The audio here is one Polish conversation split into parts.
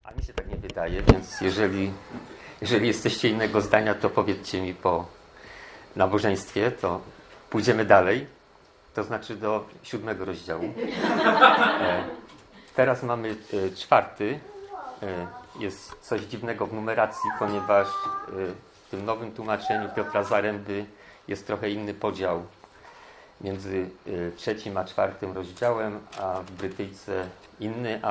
A mi się tak nie wydaje, więc jeżeli jesteście innego zdania, to powiedzcie mi po nabożeństwie, to pójdziemy dalej, to znaczy do 7 rozdziału. Teraz mamy 4. Jest coś dziwnego w numeracji, ponieważ w tym nowym tłumaczeniu Piotra Zaręby jest trochę inny podział między 3. a 4. rozdziałem, a w Brytyjce inny,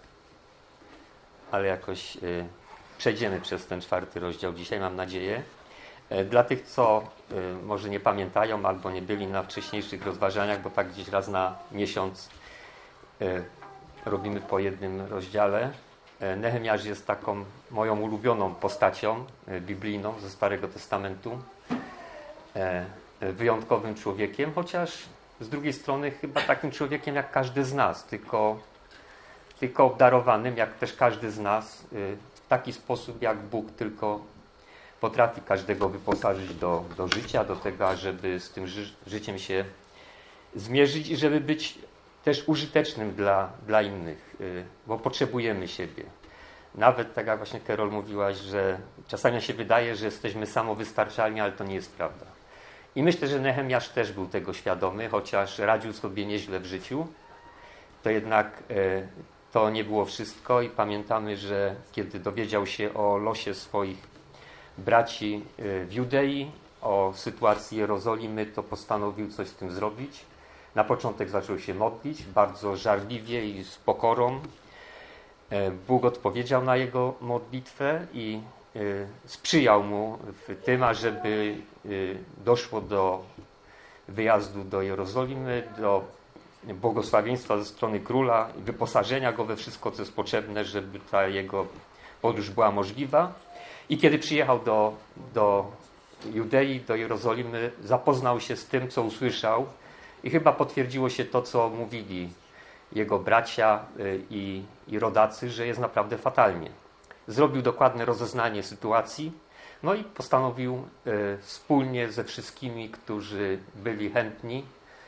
ale jakoś przejdziemy przez ten 4. rozdział dzisiaj, mam nadzieję. Dla tych, co może nie pamiętają albo nie byli na wcześniejszych rozważaniach, bo tak gdzieś raz na miesiąc robimy po jednym rozdziale. Nehemiasz jest taką moją ulubioną postacią biblijną ze Starego Testamentu. Wyjątkowym człowiekiem, chociaż z drugiej strony chyba takim człowiekiem jak każdy z nas, tylko obdarowanym jak też każdy z nas w taki sposób, jak Bóg tylko potrafi każdego wyposażyć do życia, do tego, żeby z tym życiem się zmierzyć i żeby być też użytecznym dla innych, bo potrzebujemy siebie. Nawet tak jak właśnie Karol mówiłaś, że czasami się wydaje, że jesteśmy samowystarczalni, ale to nie jest prawda. I myślę, że Nehemiasz też był tego świadomy, chociaż radził sobie nieźle w życiu, to jednak to nie było wszystko i pamiętamy, że kiedy dowiedział się o losie swoich braci w Judei, o sytuacji Jerozolimy, to postanowił coś z tym zrobić. Na początek zaczął się modlić, bardzo żarliwie i z pokorą. Bóg odpowiedział na jego modlitwę i sprzyjał mu w tym, ażeby doszło do wyjazdu do Jerozolimy, do błogosławieństwa ze strony króla, wyposażenia go we wszystko, co jest potrzebne, żeby ta jego podróż była możliwa. I kiedy przyjechał do Judei, do Jerozolimy, zapoznał się z tym, co usłyszał i chyba potwierdziło się to, co mówili jego bracia i rodacy, że jest naprawdę fatalnie. Zrobił dokładne rozeznanie sytuacji, no i postanowił wspólnie ze wszystkimi, którzy byli chętni,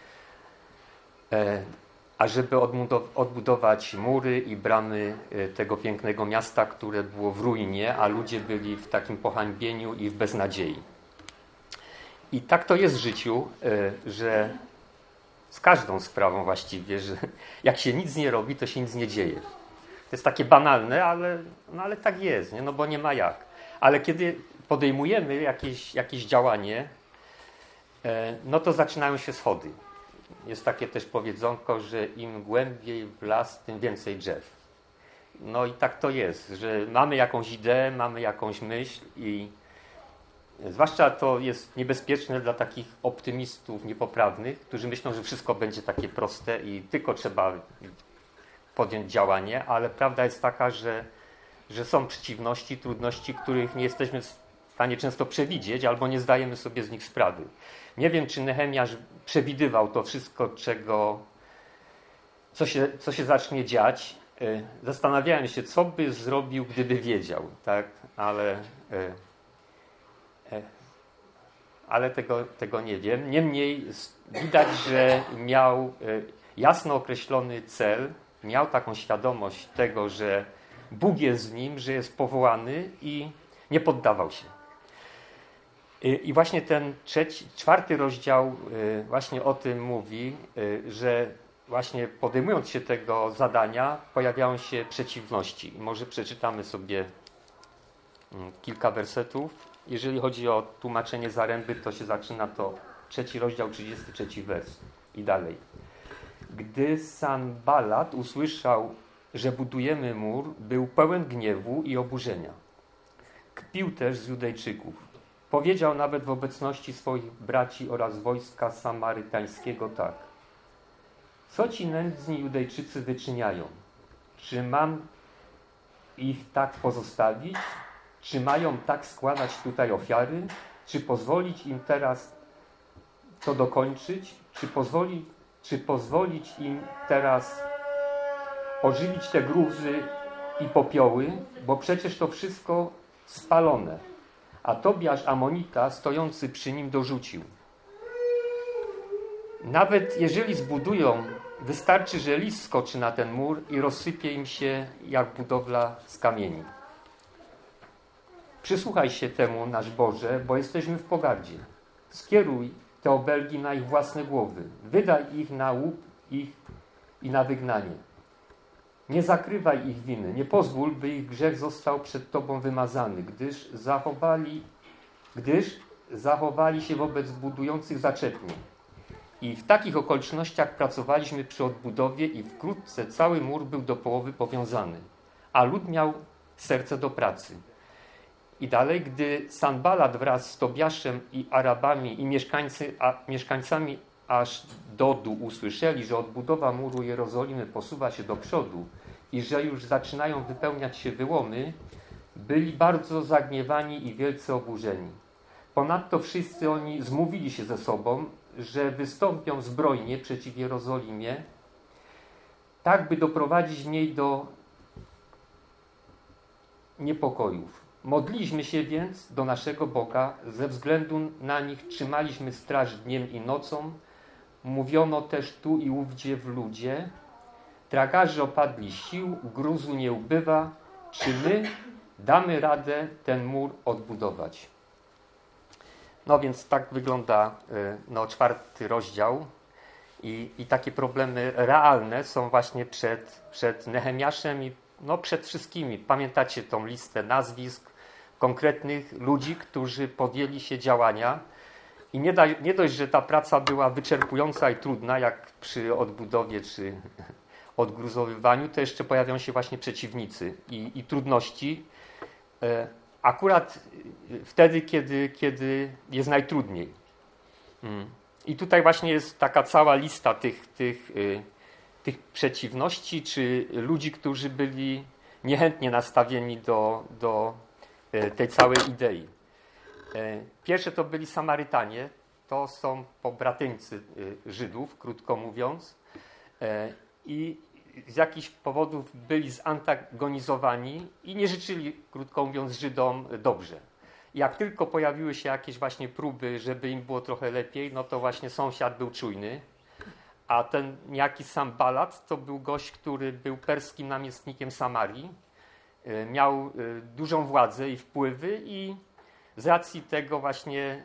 ażeby odbudować mury i bramy tego pięknego miasta, które było w ruinie, a ludzie byli w takim pohańbieniu i w beznadziei. I tak to jest w życiu, że z każdą sprawą właściwie, że jak się nic nie robi, to się nic nie dzieje. To jest takie banalne, ale tak jest, nie? No bo nie ma jak. Ale kiedy podejmujemy jakieś działanie, no to zaczynają się schody. Jest takie też powiedzonko, że im głębiej w las, tym więcej drzew. No i tak to jest, że mamy jakąś ideę, mamy jakąś myśl i zwłaszcza to jest niebezpieczne dla takich optymistów niepoprawnych, którzy myślą, że wszystko będzie takie proste i tylko trzeba podjąć działanie, ale prawda jest taka, że są przeciwności, trudności, których nie jesteśmy w stanie często przewidzieć albo nie zdajemy sobie z nich sprawy. Nie wiem, czy Nehemiasz przewidywał to wszystko, co się zacznie dziać. Zastanawiałem się, co by zrobił, gdyby wiedział, tak? Ale tego nie wiem. Niemniej widać, że miał jasno określony cel, miał taką świadomość tego, że Bóg jest z nim, że jest powołany i nie poddawał się. I właśnie ten 4. rozdział właśnie o tym mówi, że właśnie podejmując się tego zadania, pojawiają się przeciwności. I może przeczytamy sobie kilka wersetów. Jeżeli chodzi o tłumaczenie Zaręby, to się zaczyna to 3. rozdział, 33 wers i dalej. Gdy Sanballat usłyszał, że budujemy mur, był pełen gniewu i oburzenia. Kpił też z Judejczyków. Powiedział nawet w obecności swoich braci oraz wojska samarytańskiego tak. Co ci nędzni Judejczycy wyczyniają? Czy mam ich tak pozostawić? Czy mają tak składać tutaj ofiary? Czy pozwolić im teraz to dokończyć? Czy pozwolić im teraz ożywić te gruzy i popioły? Bo przecież to wszystko spalone. A Tobiasz Amonita stojący przy nim dorzucił. Nawet jeżeli zbudują Wystarczy, że lis skoczy na ten mur i rozsypie im się jak budowla z kamieni. Przysłuchaj się temu, nasz Boże, bo jesteśmy w pogardzie. Skieruj te obelgi na ich własne głowy. Wydaj ich na łup ich i na wygnanie. Nie zakrywaj ich winy. Nie pozwól, by ich grzech został przed Tobą wymazany, gdyż zachowali się wobec budujących zaczepnie. I w takich okolicznościach pracowaliśmy przy odbudowie i wkrótce cały mur był do połowy powiązany, a lud miał serce do pracy. I dalej, gdy Sanballat wraz z Tobiaszem i Arabami i mieszkańcami Aszdodu usłyszeli, że odbudowa muru Jerozolimy posuwa się do przodu i że już zaczynają wypełniać się wyłomy, byli bardzo zagniewani i wielce oburzeni. Ponadto wszyscy oni zmówili się ze sobą, że wystąpią zbrojnie przeciw Jerozolimie, tak by doprowadzić w niej do niepokojów. Modliliśmy się więc do naszego Boga, ze względu na nich trzymaliśmy straż dniem i nocą, mówiono też tu i ówdzie w ludzie, tragarze opadli sił, gruzu nie ubywa, czy my damy radę ten mur odbudować? No więc tak wygląda 4 rozdział i takie problemy realne są właśnie przed Nehemiaszem i przed wszystkimi. Pamiętacie tą listę nazwisk konkretnych ludzi, którzy podjęli się działania i nie dość, że ta praca była wyczerpująca i trudna, jak przy odbudowie czy odgruzowywaniu, to jeszcze pojawią się właśnie przeciwnicy i trudności. Akurat wtedy, kiedy jest najtrudniej. I tutaj właśnie jest taka cała lista tych przeciwności, czy ludzi, którzy byli niechętnie nastawieni do tej całej idei. Pierwsze to byli Samarytanie, to są pobratyńcy Żydów, krótko mówiąc, i z jakichś powodów byli zantagonizowani i nie życzyli, krótko mówiąc, Żydom dobrze. Jak tylko pojawiły się jakieś właśnie próby, żeby im było trochę lepiej, no to właśnie sąsiad był czujny, a ten niejaki Sanballat to był gość, który był perskim namiestnikiem Samarii, miał dużą władzę i wpływy i z racji tego właśnie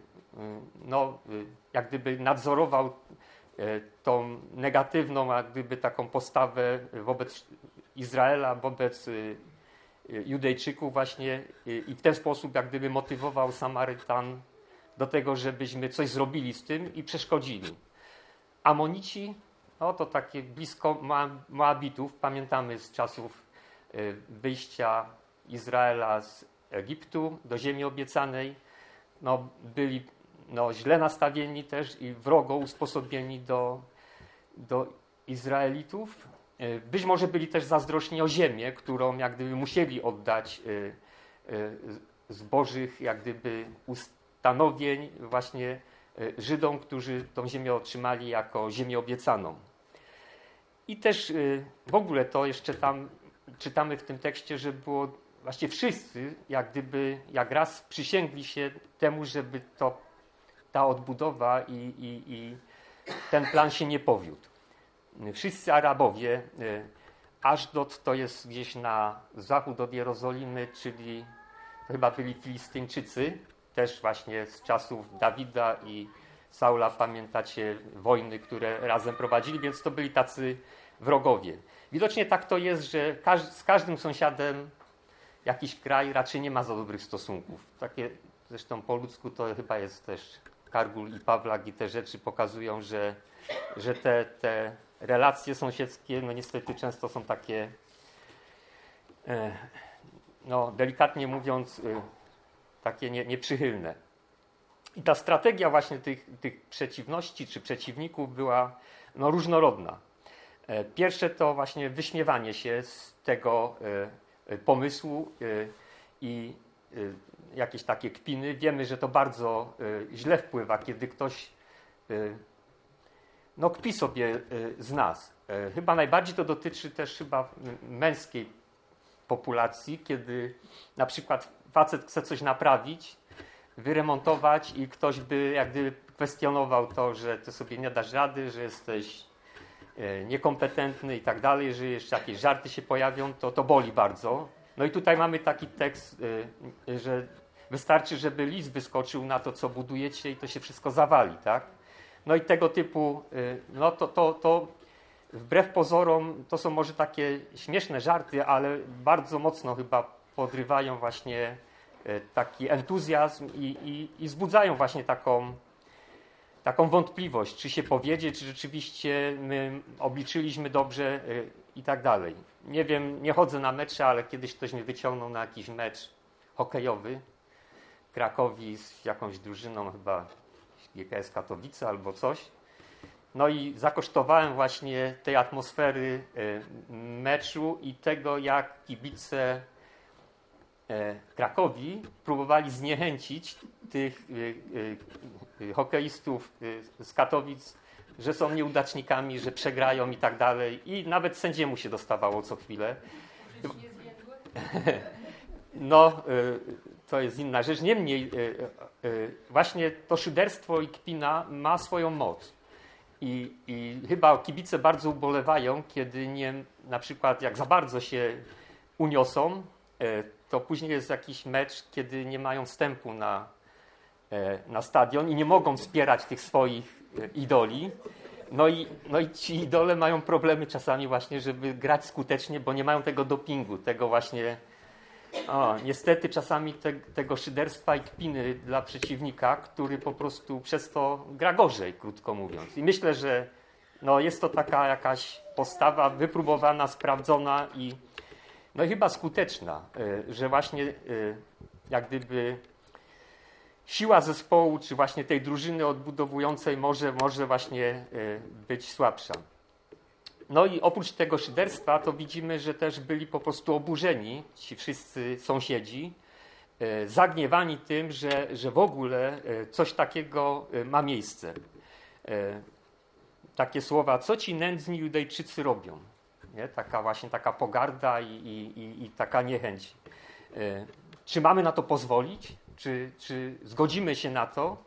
jak gdyby nadzorował tą negatywną, jak gdyby taką postawę wobec Izraela, wobec Judejczyków właśnie i w ten sposób jak gdyby motywował Samarytan do tego, żebyśmy coś zrobili z tym i przeszkodzili. Amonici, to takie blisko Moabitów, pamiętamy z czasów wyjścia Izraela z Egiptu do ziemi obiecanej, byli źle nastawieni też i wrogo usposobieni do Izraelitów. Być może byli też zazdrosni o ziemię, którą jak gdyby musieli oddać z Bożych jak gdyby ustanowień właśnie Żydom, którzy tą ziemię otrzymali jako ziemię obiecaną. I też w ogóle to jeszcze tam czytamy w tym tekście, że było właśnie wszyscy jak raz przysięgli się temu, żeby ta odbudowa i ten plan się nie powiódł. Wszyscy Arabowie, Ashdod to jest gdzieś na zachód od Jerozolimy, czyli to chyba byli Filistyńczycy, też właśnie z czasów Dawida i Saula, pamiętacie wojny, które razem prowadzili, więc to byli tacy wrogowie. Widocznie tak to jest, że z każdym sąsiadem jakiś kraj raczej nie ma za dobrych stosunków. Takie zresztą po ludzku to chyba jest też Kargul i Pawlak i te rzeczy pokazują, że te relacje sąsiedzkie niestety często są takie delikatnie mówiąc takie nieprzychylne. I ta strategia właśnie tych przeciwności czy przeciwników była różnorodna. Pierwsze to właśnie wyśmiewanie się z tego pomysłu i jakieś takie kpiny. Wiemy, że to bardzo źle wpływa, kiedy ktoś kpi sobie z nas. Chyba najbardziej to dotyczy też chyba męskiej populacji, kiedy na przykład facet chce coś naprawić, wyremontować i ktoś by jak gdyby kwestionował to, że ty sobie nie dasz rady, że jesteś niekompetentny i tak dalej, że jeszcze jakieś żarty się pojawią, to boli bardzo. No i tutaj mamy taki tekst, że wystarczy, żeby lis wyskoczył na to, co budujecie i to się wszystko zawali, tak? No i tego typu, no to wbrew pozorom to są może takie śmieszne żarty, ale bardzo mocno chyba podrywają właśnie taki entuzjazm i wzbudzają właśnie taką wątpliwość, czy się powiedzie, czy rzeczywiście my obliczyliśmy dobrze i tak dalej. Nie wiem, nie chodzę na mecze, ale kiedyś ktoś mnie wyciągnął na jakiś mecz hokejowy w Krakowi z jakąś drużyną, chyba GKS Katowice albo coś. No i zakosztowałem właśnie tej atmosfery meczu i tego, jak kibice Krakowi próbowali zniechęcić tych hokeistów z Katowic, że są nieudacznikami, że przegrają i tak dalej. I nawet sędziemu się dostawało co chwilę. No, to jest inna rzecz. Niemniej właśnie to szyderstwo i kpina ma swoją moc. I chyba kibice bardzo ubolewają, kiedy na przykład jak za bardzo się uniosą, to później jest jakiś mecz, kiedy nie mają wstępu na stadion i nie mogą wspierać tych swoich idoli. No i ci idole mają problemy czasami właśnie, żeby grać skutecznie, bo nie mają tego dopingu, tego właśnie niestety czasami tego szyderstwa i kpiny dla przeciwnika, który po prostu przez to gra gorzej, krótko mówiąc. I myślę, że jest to taka jakaś postawa wypróbowana, sprawdzona i chyba skuteczna, że właśnie jak gdyby siła zespołu, czy właśnie tej drużyny odbudowującej może właśnie być słabsza. No i oprócz tego szyderstwa to widzimy, że też byli po prostu oburzeni ci wszyscy sąsiedzi, zagniewani tym, że w ogóle coś takiego ma miejsce. Takie słowa, co ci nędzni Judejczycy robią? Nie? Taka pogarda i taka niechęć. Czy mamy na to pozwolić? Czy zgodzimy się na to?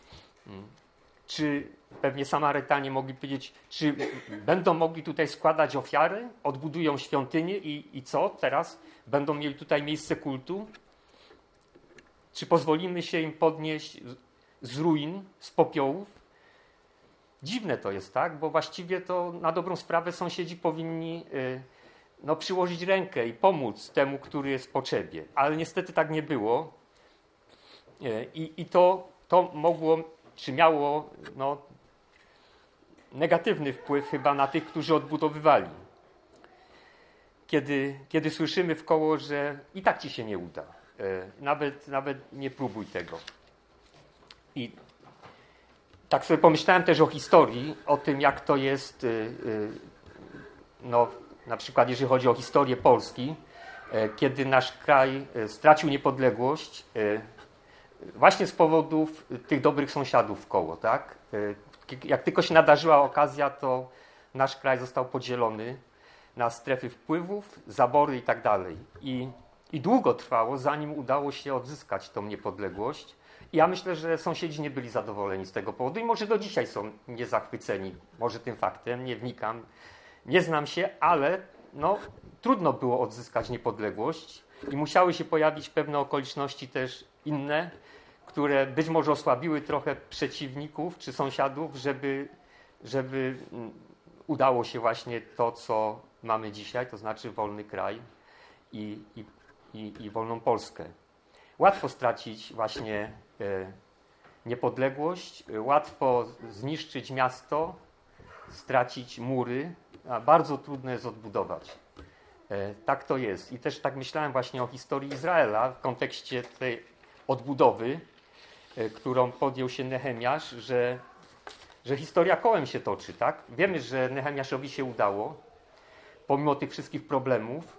Czy pewnie Samarytanie mogli powiedzieć, czy będą mogli tutaj składać ofiary, odbudują świątynię i co teraz? Będą mieli tutaj miejsce kultu? Czy pozwolimy się im podnieść z ruin, z popiołów? Dziwne to jest, tak? Bo właściwie to na dobrą sprawę sąsiedzi powinni przyłożyć rękę i pomóc temu, który jest w potrzebie. Ale niestety tak nie było. I to mogło, czy miało negatywny wpływ chyba na tych, którzy odbudowywali. Kiedy słyszymy w koło, że i tak ci się nie uda. Nawet nie próbuj tego. I tak sobie pomyślałem też o historii, o tym, jak to jest, na przykład jeżeli chodzi o historię Polski, kiedy nasz kraj stracił niepodległość, właśnie z powodów tych dobrych sąsiadów w koło, tak? Jak tylko się nadarzyła okazja, to nasz kraj został podzielony na strefy wpływów, zabory i tak dalej. I długo trwało, zanim udało się odzyskać tą niepodległość. I ja myślę, że sąsiedzi nie byli zadowoleni z tego powodu i może do dzisiaj są niezachwyceni może tym faktem, nie wnikam, nie znam się, ale trudno było odzyskać niepodległość i musiały się pojawić pewne okoliczności też inne, które być może osłabiły trochę przeciwników czy sąsiadów, żeby udało się właśnie to, co mamy dzisiaj, to znaczy wolny kraj i wolną Polskę. Łatwo stracić właśnie niepodległość, łatwo zniszczyć miasto, stracić mury, a bardzo trudno jest odbudować. Tak to jest. I też tak myślałem właśnie o historii Izraela w kontekście tej odbudowy, którą podjął się Nehemiasz, że historia kołem się toczy, tak? Wiemy, że Nehemiaszowi się udało, pomimo tych wszystkich problemów,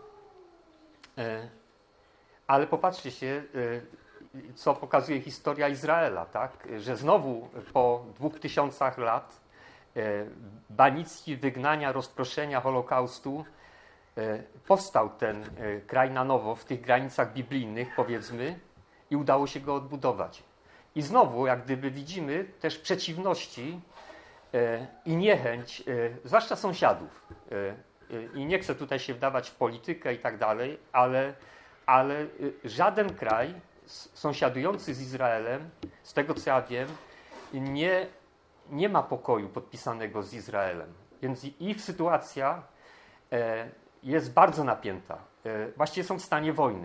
ale popatrzcie się, co pokazuje historia Izraela, tak? Że znowu po 2000 lat banictwa, wygnania, rozproszenia, Holokaustu powstał ten kraj na nowo w tych granicach biblijnych, powiedzmy, i udało się go odbudować. I znowu, jak gdyby widzimy też przeciwności i niechęć, zwłaszcza sąsiadów. I nie chcę tutaj się wdawać w politykę i tak dalej, ale żaden kraj sąsiadujący z Izraelem, z tego co ja wiem, nie ma pokoju podpisanego z Izraelem. Więc ich sytuacja jest bardzo napięta. Właściwie są w stanie wojny.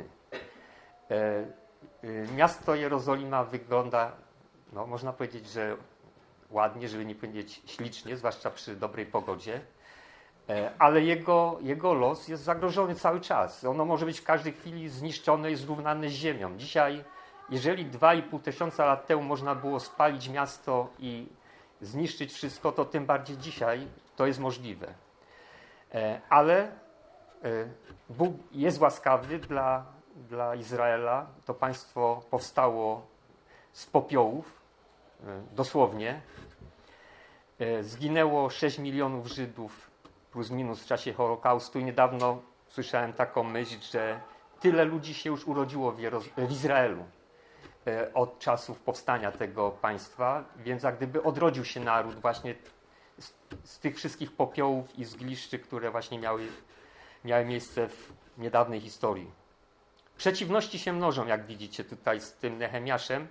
Miasto Jerozolima wygląda, no, można powiedzieć, że ładnie, żeby nie powiedzieć ślicznie, zwłaszcza przy dobrej pogodzie, ale jego los jest zagrożony cały czas. Ono może być w każdej chwili zniszczone i zrównane z ziemią. Dzisiaj, jeżeli 2,5 tysiąca lat temu można było spalić miasto i zniszczyć wszystko, to tym bardziej dzisiaj to jest możliwe. Ale Bóg jest łaskawy dla Izraela. To państwo powstało z popiołów, dosłownie. Zginęło 6 milionów Żydów plus minus w czasie Holokaustu i niedawno słyszałem taką myśl, że tyle ludzi się już urodziło w Izraelu od czasów powstania tego państwa, więc jak gdyby odrodził się naród właśnie z tych wszystkich popiołów i zgliszczy, które właśnie miały miejsce w niedawnej historii. Przeciwności się mnożą, jak widzicie tutaj z tym Nehemiaszem.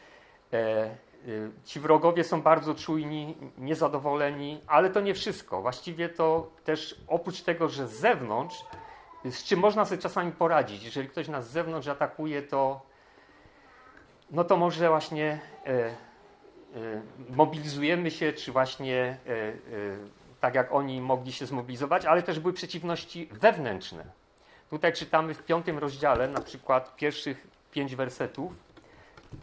Ci wrogowie są bardzo czujni, niezadowoleni, ale to nie wszystko. Właściwie to też oprócz tego, że z zewnątrz, z czym można sobie czasami poradzić, jeżeli ktoś nas z zewnątrz atakuje, to może właśnie mobilizujemy się, czy właśnie tak jak oni mogli się zmobilizować, ale też były przeciwności wewnętrzne. Tutaj czytamy w 5 rozdziale, na przykład pierwszych 5 wersetów. W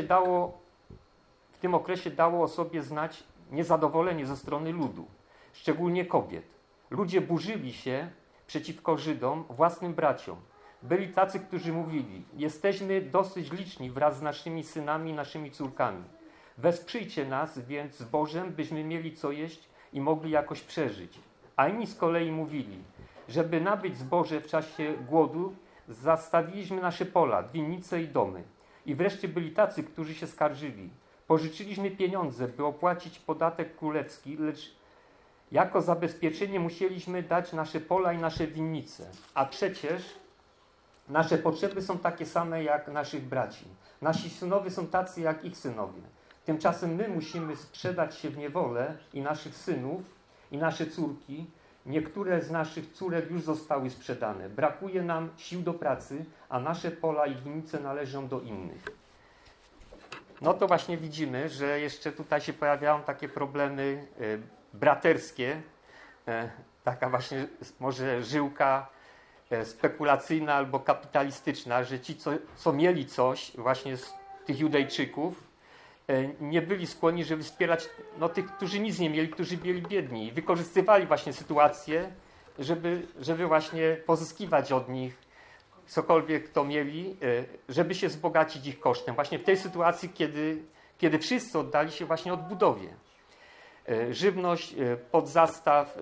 tym okresie dało o sobie znać niezadowolenie ze strony ludu, szczególnie kobiet. Ludzie burzyli się przeciwko Żydom, własnym braciom. Byli tacy, którzy mówili: jesteśmy dosyć liczni wraz z naszymi synami i naszymi córkami. Wesprzyjcie nas więc z Bożem, byśmy mieli co jeść i mogli jakoś przeżyć. A inni z kolei mówili: żeby nabyć zboże w czasie głodu, zastawiliśmy nasze pola, winnice i domy. I wreszcie byli tacy, którzy się skarżyli: pożyczyliśmy pieniądze, by opłacić podatek królewski, lecz jako zabezpieczenie musieliśmy dać nasze pola i nasze winnice. A przecież nasze potrzeby są takie same jak naszych braci. Nasi synowie są tacy jak ich synowie. Tymczasem my musimy sprzedać się w niewolę i naszych synów, i nasze córki. Niektóre z naszych córek już zostały sprzedane. Brakuje nam sił do pracy, a nasze pola i winnice należą do innych. No to właśnie widzimy, że jeszcze tutaj się pojawiają takie problemy braterskie, taka właśnie może żyłka spekulacyjna albo kapitalistyczna, że ci, co mieli coś właśnie z tych Judejczyków, nie byli skłonni, żeby wspierać tych, którzy nic nie mieli, którzy byli biedni. I wykorzystywali właśnie sytuację, żeby właśnie pozyskiwać od nich cokolwiek to mieli, żeby się wzbogacić ich kosztem. Właśnie w tej sytuacji, kiedy wszyscy oddali się właśnie odbudowie. Żywność, podzastaw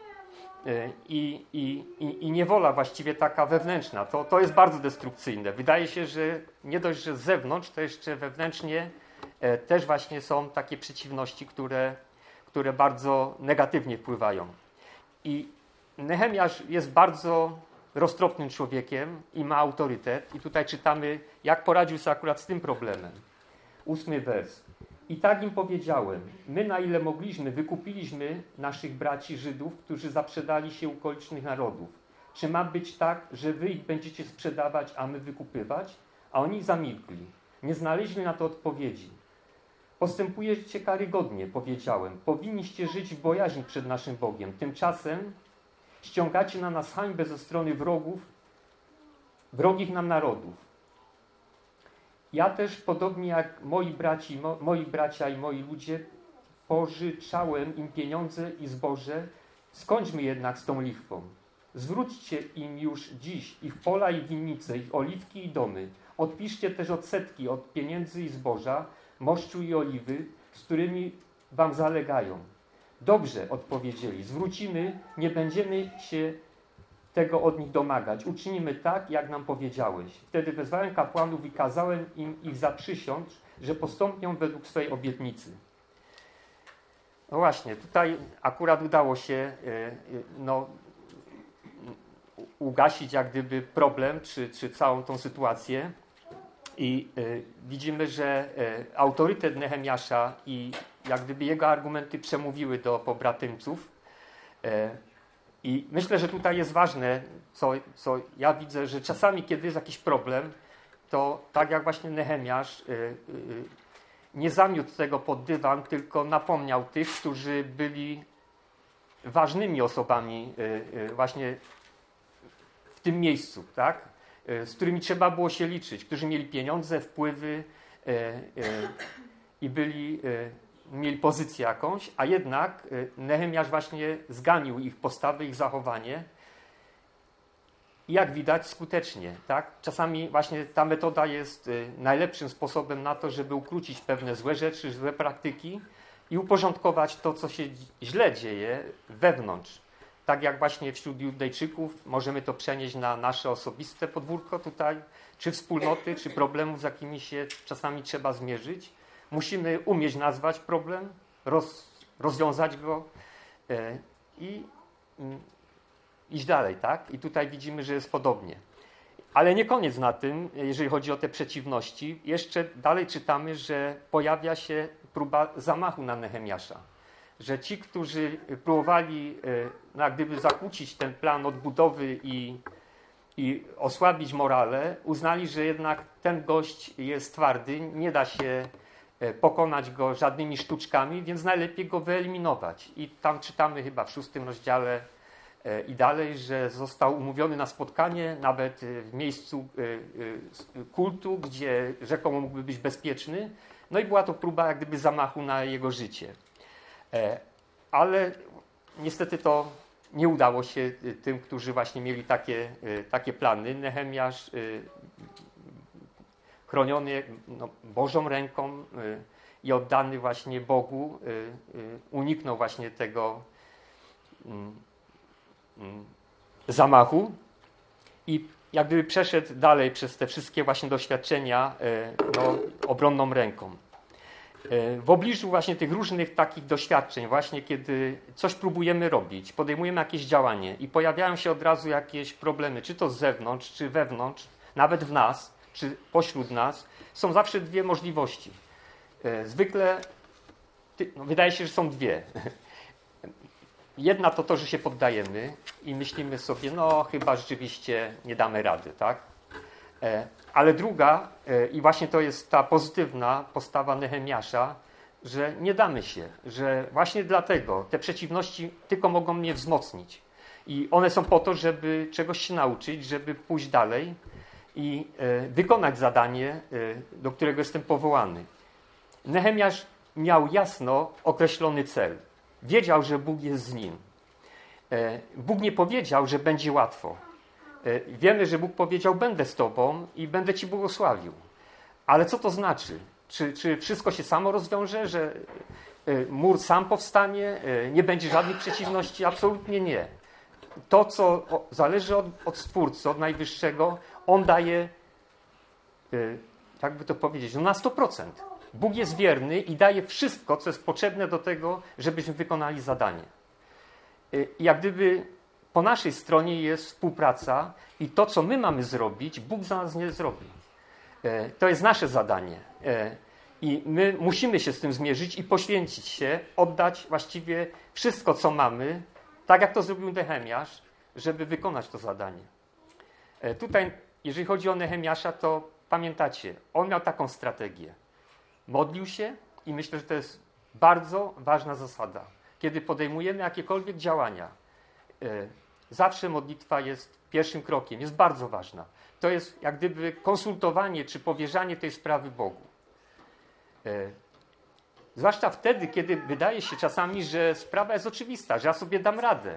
i niewola właściwie taka wewnętrzna. To jest bardzo destrukcyjne. Wydaje się, że nie dość, że z zewnątrz, to jeszcze wewnętrznie też właśnie są takie przeciwności, które bardzo negatywnie wpływają. I Nehemiasz jest bardzo roztropnym człowiekiem i ma autorytet. I tutaj czytamy, jak poradził sobie akurat z tym problemem. 8 wers. I tak im powiedziałem: my, na ile mogliśmy, wykupiliśmy naszych braci Żydów, którzy zaprzedali się u okolicznych narodów. Czy ma być tak, że wy ich będziecie sprzedawać, a my wykupywać? A oni zamilkli. Nie znaleźli na to odpowiedzi. Postępujecie karygodnie, powiedziałem. Powinniście żyć w bojaźni przed naszym Bogiem. Tymczasem ściągacie na nas hańbę ze strony wrogich nam narodów. Ja też, podobnie jak moi bracia i moi ludzie, pożyczałem im pieniądze i zboże. Skończmy jednak z tą lichwą. Zwróćcie im już dziś ich pola i winnice, ich oliwki i domy. Odpiszcie też odsetki od pieniędzy i zboża, moszczu i oliwy, z którymi wam zalegają. Dobrze, odpowiedzieli, zwrócimy, nie będziemy się tego od nich domagać. Uczynimy tak, jak nam powiedziałeś. Wtedy wezwałem kapłanów i kazałem im ich zaprzysiąc, że postąpią według swej obietnicy. No właśnie, tutaj akurat udało się no, ugasić jak gdyby problem, czy całą tą sytuację. I widzimy, że autorytet Nehemiasza i jak gdyby jego argumenty przemówiły do pobratymców. I myślę, że tutaj jest ważne, co ja widzę, że czasami, kiedy jest jakiś problem, to tak jak właśnie Nehemiasz nie zamiótł tego pod dywan, tylko napomniał tych, którzy byli ważnymi osobami właśnie w tym miejscu, tak? Z którymi trzeba było się liczyć, którzy mieli pieniądze, wpływy i mieli pozycję jakąś, a jednak Nehemiasz właśnie zganił ich postawę, ich zachowanie i jak widać skutecznie. Tak? Czasami właśnie ta metoda jest najlepszym sposobem na to, żeby ukrócić pewne złe rzeczy, złe praktyki i uporządkować to, co się źle dzieje wewnątrz. Tak jak właśnie wśród Judejczyków możemy to przenieść na nasze osobiste podwórko tutaj, czy wspólnoty, czy problemów, z jakimi się czasami trzeba zmierzyć. Musimy umieć nazwać problem, rozwiązać go i iść dalej, tak? I tutaj widzimy, że jest podobnie. Ale nie koniec na tym, jeżeli chodzi o te przeciwności. Jeszcze dalej czytamy, że pojawia się próba zamachu na Nehemiasza. Że ci, którzy próbowali no, jak gdyby zakłócić ten plan odbudowy i osłabić morale, uznali, że jednak ten gość jest twardy, nie da się pokonać go żadnymi sztuczkami, więc najlepiej go wyeliminować. I tam czytamy chyba w 6 rozdziale i dalej, że został umówiony na spotkanie nawet w miejscu kultu, gdzie rzekomo mógłby być bezpieczny. No i była to próba jak gdyby zamachu na jego życie. Ale niestety to nie udało się tym, którzy właśnie mieli takie plany. Nehemiasz chroniony no, Bożą ręką i oddany właśnie Bogu uniknął właśnie tego zamachu i jak gdyby przeszedł dalej przez te wszystkie właśnie doświadczenia no, obronną ręką. W obliczu właśnie tych różnych takich doświadczeń, właśnie kiedy coś próbujemy robić, podejmujemy jakieś działanie i pojawiają się od razu jakieś problemy, czy to z zewnątrz, czy wewnątrz, nawet w nas, czy pośród nas, są zawsze dwie możliwości. Zwykle no, wydaje się, że są dwie. Jedna to, że się poddajemy i myślimy sobie, no chyba rzeczywiście nie damy rady, tak? Ale druga, i właśnie to jest ta pozytywna postawa Nehemiasza, że nie damy się, że właśnie dlatego te przeciwności tylko mogą mnie wzmocnić. I one są po to, żeby czegoś się nauczyć, żeby pójść dalej i wykonać zadanie, do którego jestem powołany. Nehemiasz miał jasno określony cel. Wiedział, że Bóg jest z nim. Bóg nie powiedział, że będzie łatwo. Wiemy, że Bóg powiedział, będę z tobą i będę ci błogosławił. Ale co to znaczy? Czy wszystko się samo rozwiąże, że mur sam powstanie, nie będzie żadnych przeciwności? Absolutnie nie. To, co zależy od Stwórcy, od Najwyższego, On daje, jakby to powiedzieć, no na 100%. Bóg jest wierny i daje wszystko, co jest potrzebne do tego, żebyśmy wykonali zadanie. I jak gdyby po naszej stronie jest współpraca i to, co my mamy zrobić, Bóg za nas nie zrobi. To jest nasze zadanie. I my musimy się z tym zmierzyć i poświęcić się, oddać właściwie wszystko, co mamy, tak jak to zrobił Nehemiasz, żeby wykonać to zadanie. Tutaj, jeżeli chodzi o Nehemiasza, to pamiętacie, on miał taką strategię. Modlił się i myślę, że to jest bardzo ważna zasada. Kiedy podejmujemy jakiekolwiek działania, zawsze modlitwa jest pierwszym krokiem, jest bardzo ważna. To jest jak gdyby konsultowanie czy powierzanie tej sprawy Bogu. Zwłaszcza wtedy, kiedy wydaje się czasami, że sprawa jest oczywista, że ja sobie dam radę,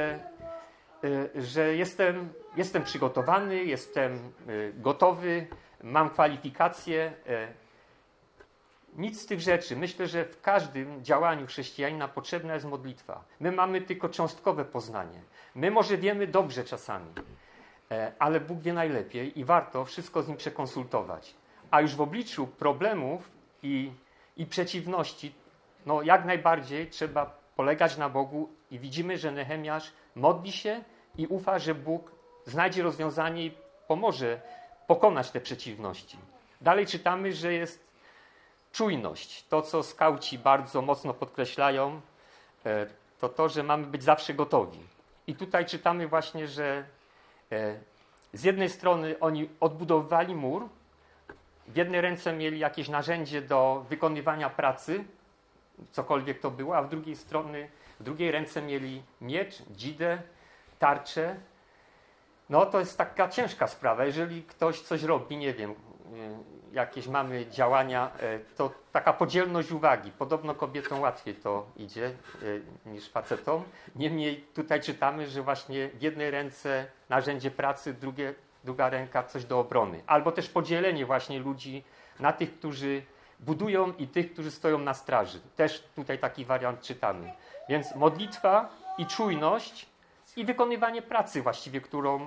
że jestem przygotowany, jestem gotowy, mam kwalifikacje. Nic z tych rzeczy. Myślę, że w każdym działaniu chrześcijanina potrzebna jest modlitwa. My mamy tylko cząstkowe poznanie. My może wiemy dobrze czasami, ale Bóg wie najlepiej i warto wszystko z Nim przekonsultować. A już w obliczu problemów i przeciwności no jak najbardziej trzeba polegać na Bogu i widzimy, że Nehemiasz modli się i ufa, że Bóg znajdzie rozwiązanie i pomoże pokonać te przeciwności. Dalej czytamy, że jest czujność. To, co skauci bardzo mocno podkreślają, to, że mamy być zawsze gotowi. I tutaj czytamy właśnie, że z jednej strony oni odbudowywali mur, w jednej ręce mieli jakieś narzędzie do wykonywania pracy, cokolwiek to było, a w drugiej ręce mieli miecz, dzidę, tarczę. No to jest taka ciężka sprawa. Jeżeli ktoś coś robi, nie wiem, jakieś mamy działania, to taka podzielność uwagi. Podobno kobietom łatwiej to idzie niż facetom. Niemniej tutaj czytamy, że właśnie w jednej ręce narzędzie pracy, druga ręka coś do obrony. Albo też podzielenie właśnie ludzi na tych, którzy budują i tych, którzy stoją na straży. Też tutaj taki wariant czytamy. Więc modlitwa i czujność i wykonywanie pracy właściwie,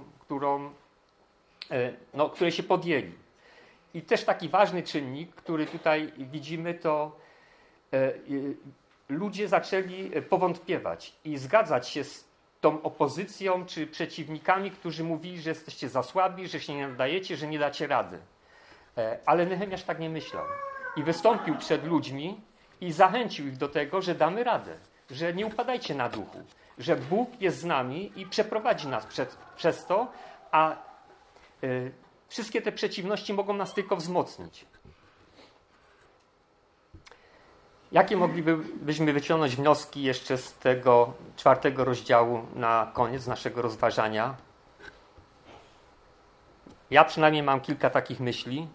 której się podjęli. I też taki ważny czynnik, który tutaj widzimy, to ludzie zaczęli powątpiewać i zgadzać się z tą opozycją czy przeciwnikami, którzy mówili, że jesteście za słabi, że się nie nadajecie, że nie dacie rady. Ale Nehemiasz tak nie myślał. I wystąpił przed ludźmi i zachęcił ich do tego, że damy radę, że nie upadajcie na duchu, że Bóg jest z nami i przeprowadzi nas przez to, a wszystkie te przeciwności mogą nas tylko wzmocnić. Jakie moglibyśmy wyciągnąć wnioski jeszcze z tego 4 rozdziału na koniec naszego rozważania? Ja przynajmniej mam kilka takich myśli.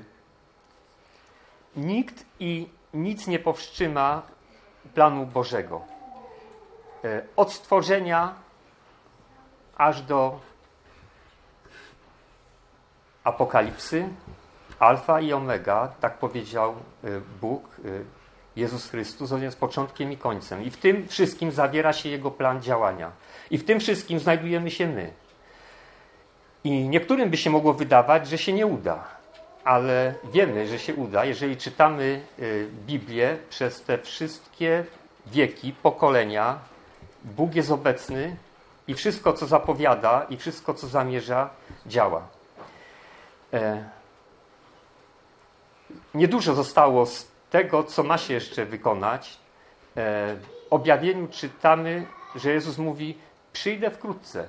Nikt i nic nie powstrzyma planu Bożego. Od stworzenia aż do apokalipsy, alfa i omega, tak powiedział Bóg, Jezus Chrystus, on jest początkiem i końcem. I w tym wszystkim zawiera się Jego plan działania. I w tym wszystkim znajdujemy się my. I niektórym by się mogło wydawać, że się nie uda. Ale wiemy, że się uda, jeżeli czytamy Biblię przez te wszystkie wieki, pokolenia. Bóg jest obecny i wszystko, co zapowiada i wszystko, co zamierza, działa. Niedużo zostało z tego, co ma się jeszcze wykonać. W objawieniu czytamy, że Jezus mówi: przyjdę wkrótce.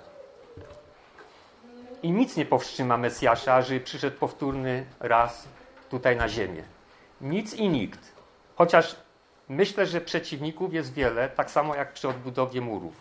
I nic nie powstrzyma Mesjasza, ażeby przyszedł powtórny raz tutaj na ziemię. Nic i nikt. Chociaż myślę, że przeciwników jest wiele, tak samo jak przy odbudowie murów.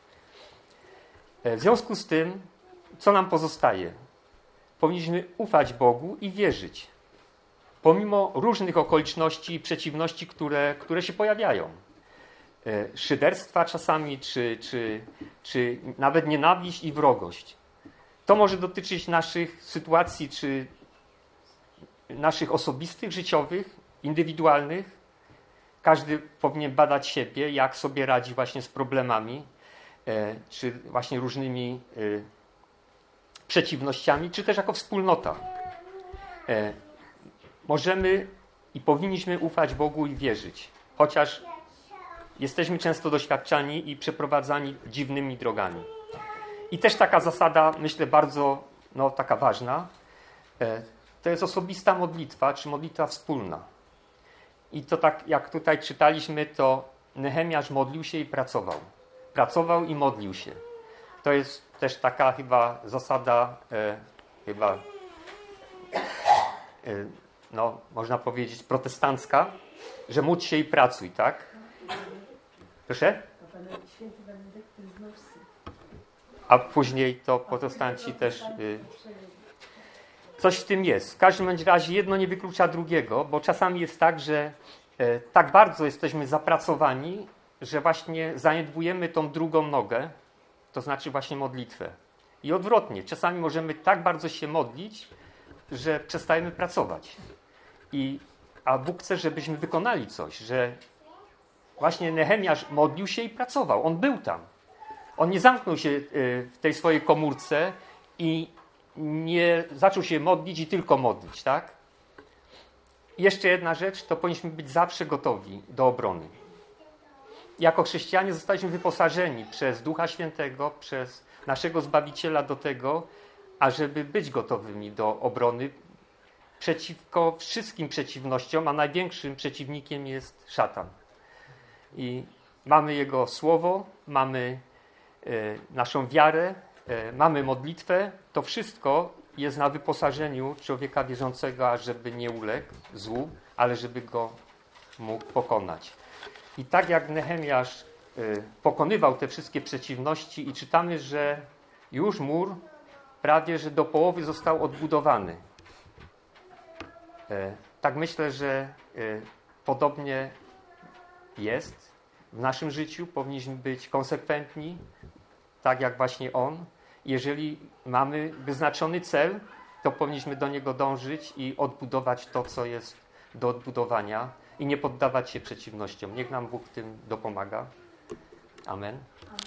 W związku z tym, co nam pozostaje? Powinniśmy ufać Bogu i wierzyć. Pomimo różnych okoliczności i przeciwności, które się pojawiają. Szyderstwa czasami, czy nawet nienawiść i wrogość. To może dotyczyć naszych sytuacji, czy naszych osobistych, życiowych, indywidualnych. Każdy powinien badać siebie, jak sobie radzi właśnie z problemami, czy właśnie różnymi przeciwnościami, czy też jako wspólnota. Możemy i powinniśmy ufać Bogu i wierzyć, chociaż jesteśmy często doświadczani i przeprowadzani dziwnymi drogami. I też taka zasada, myślę, bardzo taka ważna, to jest osobista modlitwa, czy modlitwa wspólna. I to tak, jak tutaj czytaliśmy, to Nehemiasz modlił się i pracował. Pracował i modlił się. To jest też taka chyba zasada, można powiedzieć protestancka, że módl się i pracuj, tak? Proszę? A później to protestanci też... Coś w tym jest. W każdym bądź razie jedno nie wyklucza drugiego, bo czasami jest tak, że tak bardzo jesteśmy zapracowani, że właśnie zaniedbujemy tą drugą nogę, to znaczy właśnie modlitwę. I odwrotnie. Czasami możemy tak bardzo się modlić, że przestajemy pracować. A Bóg chce, żebyśmy wykonali coś, że właśnie Nehemiasz modlił się i pracował. On był tam. On nie zamknął się w tej swojej komórce i nie zaczął się modlić i tylko modlić, tak? I jeszcze jedna rzecz, to powinniśmy być zawsze gotowi do obrony. jako chrześcijanie zostaliśmy wyposażeni przez Ducha Świętego, przez naszego Zbawiciela do tego, ażeby być gotowymi do obrony przeciwko wszystkim przeciwnościom, a największym przeciwnikiem jest szatan. I mamy Jego Słowo, mamy naszą wiarę, mamy modlitwę. To wszystko jest na wyposażeniu człowieka wierzącego, ażeby nie uległ złu, ale żeby go mógł pokonać. I tak jak Nehemiasz pokonywał te wszystkie przeciwności i czytamy, że już mur prawie że do połowy został odbudowany. Tak myślę, że podobnie jest w naszym życiu. Powinniśmy być konsekwentni, tak jak właśnie on. Jeżeli mamy wyznaczony cel, to powinniśmy do niego dążyć i odbudować to, co jest do odbudowania i nie poddawać się przeciwnościom. Niech nam Bóg w tym dopomaga. Amen.